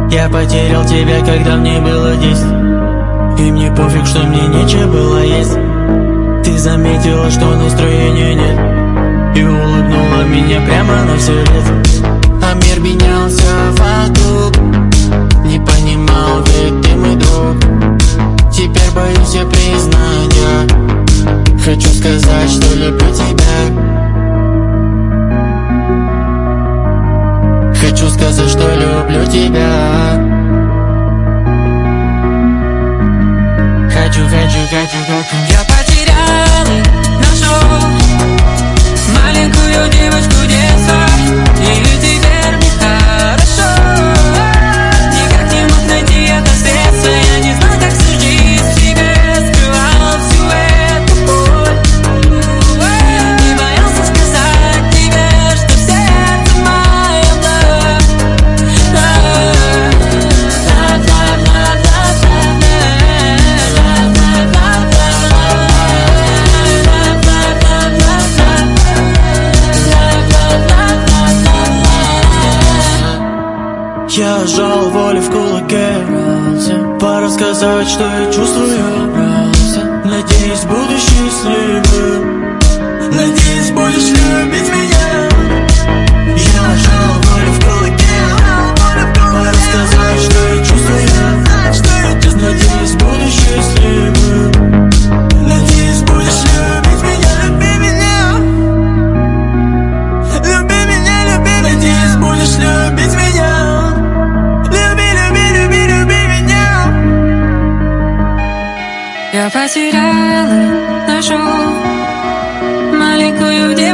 Я потерял тебя, когда мне было 10. И мне пофиг, что мне нечего было есть. Ты заметила, что настроения нет, и улыбнула меня прямо на все лето. А мир менялся вокруг, не понимал, ведь ты мой друг. Теперь боюсь я признать, я хочу сказать, что люблю тебя. Хочу сказать, что люблю тебя. Хочу. Я потерял и нашел маленькую девочку детства, и теперь мне хорошо. Никак не мог найти это средство, я не знал, как всю жизнь в себе скрывал всю эту боль. Не боялся сказать тебе, что в сердце моем Я сжал волю в кулаке, пора сказать, что я чувствую. Надеюсь, буду счастливым. Надеюсь, будешь любить меня. Я сжал волю в кулаке, пора сказать, что я чувствую. Надеюсь, буду счастливым. Надеюсь, будешь любить меня. Люби меня. Люби меня, люби меня. Надеюсь, будешь любить меня. Я потерял и нашел маленькую девочку.